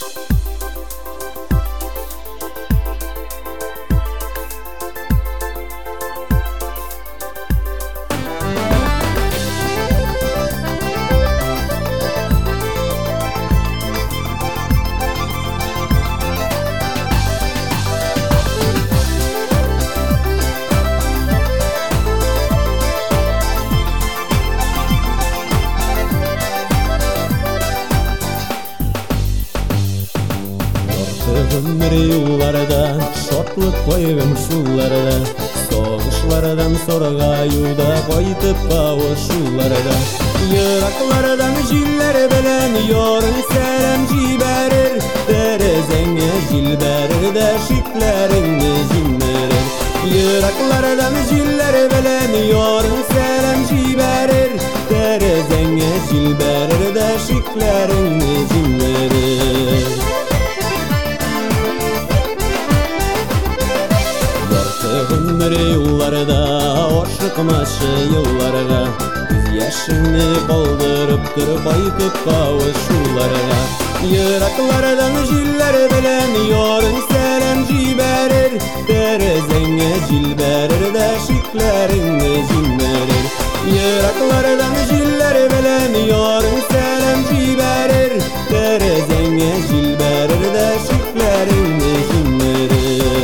Ömür yıllardan şortluq koyum şullardan Soğuşlardan sorga yuda koytup kavuşullardan Yıraklardan jiller bilen yorun selam jiberir Terezenge jil berir deşiklerini jimmerir Yıraklardan jiller bilen yorun selam jiberir Terezenge jil berir deşiklerini jimmerir Ömür yıllarda, oşıkmaşı yıllarga Biz yaşını kaldırıptır baytıp kavuşularga Yıraklardan jiller bilen yorun selam jiberir Terezenge jil berir deşiklerini jimmerir Yıraklardan jiller bilen yorun selam jiberir Terezenge jil berir deşiklerini jimmerir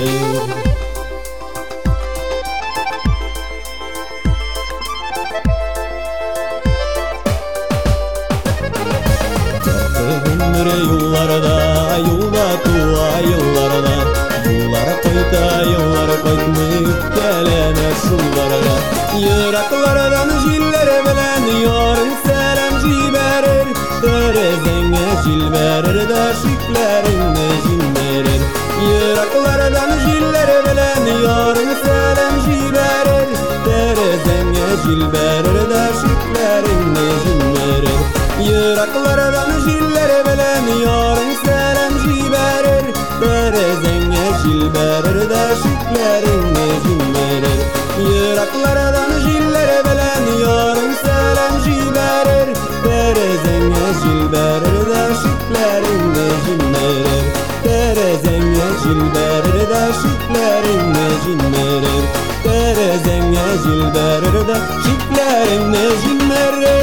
Yıllarda, yılda tuğa yıllarda Yıllara koyta, yıllara koytmayıp gelene şullara Yıraklardan jiller bilen yorun selam jiberir Terezenge jil berir deşiklerini jimmerir Yıraklardan jiller bilen yorun selam jiberir Terezenge jil berir deşiklerini jimmerir Yıraklardan jiller bilen yorun selam jiberir Terezenge jil berir deşiklerini jimmerir Yıraklardan jiller bilen yorun selam jiberir Terezenge jil berir deşiklerini jimmerir Terezenge jil berir deşiklerini jimmerir Terezenge jil berir deşiklerini jimmerir